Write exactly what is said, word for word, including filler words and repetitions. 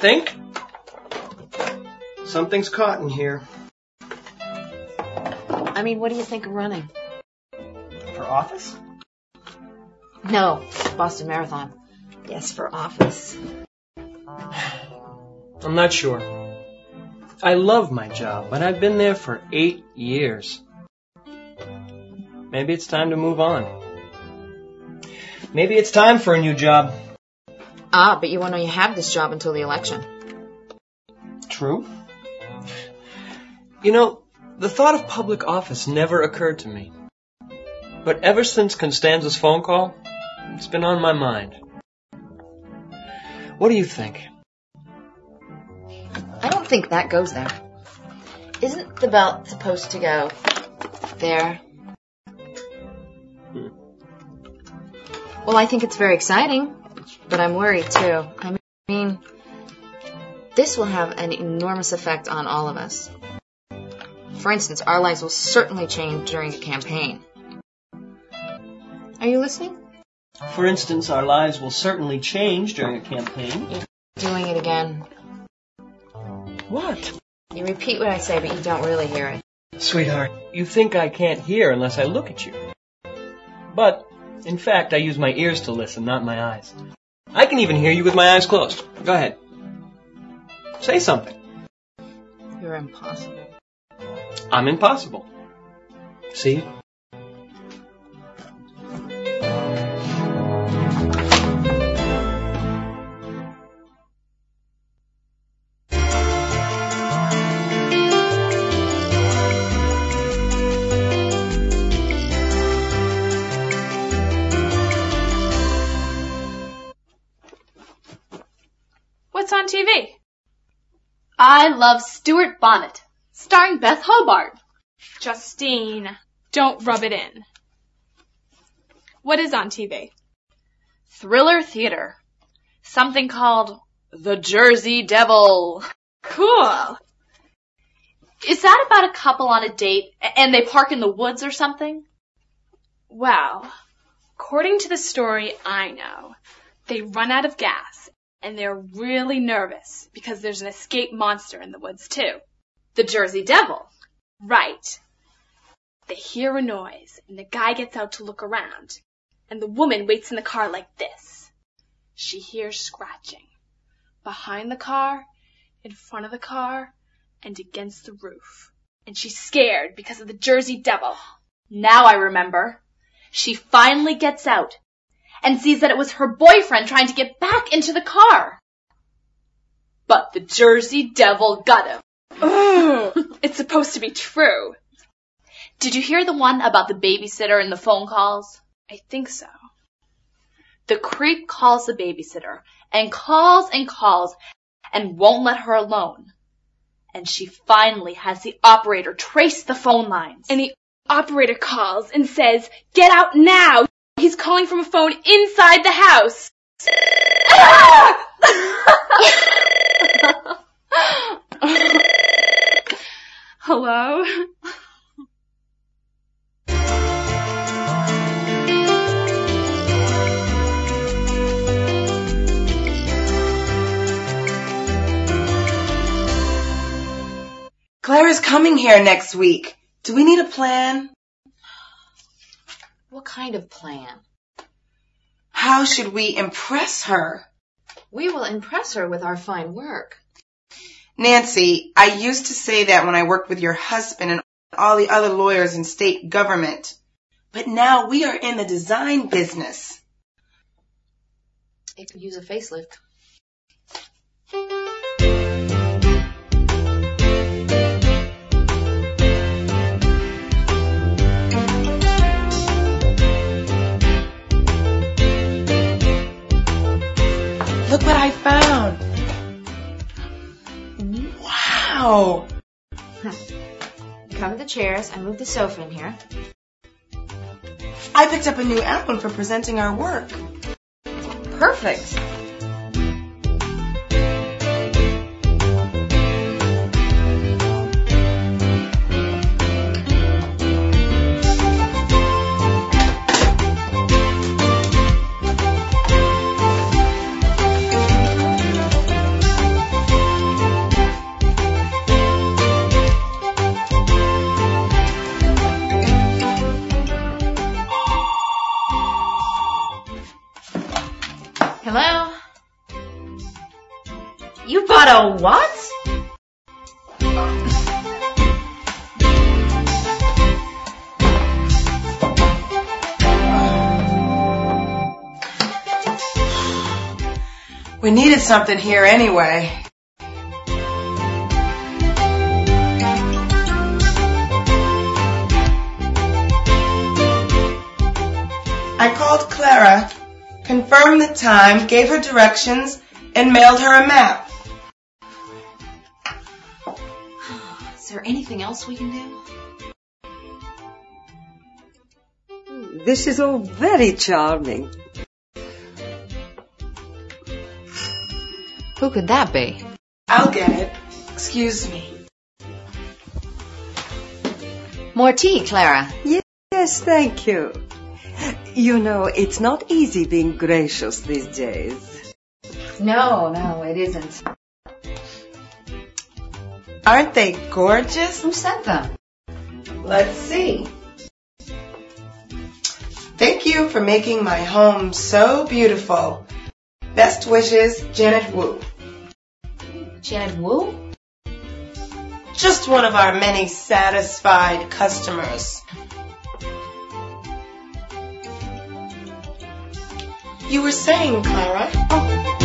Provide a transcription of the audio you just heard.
think? Something's caught in here. I mean, what do you think of running? For office? No, Boston Marathon. Yes, for office. I'm not sure. I love my job, but I've been there for eight years. Maybe it's time to move on. Maybe it's time for a new job. Ah, but you won't know you have this job until the election. True. You know, the thought of public office never occurred to me. But ever since Constanza's phone call, it's been on my mind. What do you think? I don't think that goes there. Isn't the belt supposed to go there? Hmm. Well, I think it's very exciting, but I'm worried too. I mean, this will have an enormous effect on all of us. For instance, our lives will certainly change during a campaign. Are you listening? For instance, our lives will certainly change during a campaign. You're doing it again. What? You repeat what I say, but you don't really hear it. Sweetheart, you think I can't hear unless I look at you. But, in fact, I use my ears to listen, not my eyes. I can even hear you with my eyes closed. Go ahead. Say something. You're impossible. I'm impossible. See? What's on T V? I Love Stuart Bonnet, starring Beth Hobart. Justine, don't rub it in. What is on T V? Thriller theater. Something called The Jersey Devil. Cool. Is that about a couple on a date and they park in the woods or something? Well, according to the story I know, they run out of gas and they're really nervous because there's an escaped monster in the woods too. The Jersey Devil. Right. They hear a noise and the guy gets out to look around and the woman waits in the car like this. She hears scratching. Behind the car, in front of the car, and against the roof. And she's scared because of the Jersey Devil. Now I remember. She finally gets out and sees that it was her boyfriend trying to get back into the car. But the Jersey Devil got him. Oh, it's supposed to be true. Did you hear the one about the babysitter and the phone calls? I think so. The creep calls the babysitter and calls and calls and won't let her alone. And she finally has the operator trace the phone lines. And the operator calls and says, "Get out now! He's calling from a phone inside the house." Hello? Clara's coming here next week. Do we need a plan? What kind of plan? How should we impress her? We will impress her with our fine work. Nancy, I used to say that when I worked with your husband and all the other lawyers in state government. But now we are in the design business. It could use a facelift. Look what I found. Wow. Cover the chairs. I moved the sofa in here. I picked up a new album for presenting our work. Perfect. Clara? You bought a what? We needed something here anyway. I called Clara, confirmed the time, gave her directions, and mailed her a map. Is there anything else we can do? This is all very charming. Who could that be? I'll get it. Excuse me. More tea, Clara. Yes, thank you. You know, it's not easy being gracious these days. No, no, it isn't. Aren't they gorgeous? Who sent them? Let's see. Thank you for making my home so beautiful. Best wishes, Janet Wu. Janet Wu? Just one of our many satisfied customers. You were saying, Clara? Oh,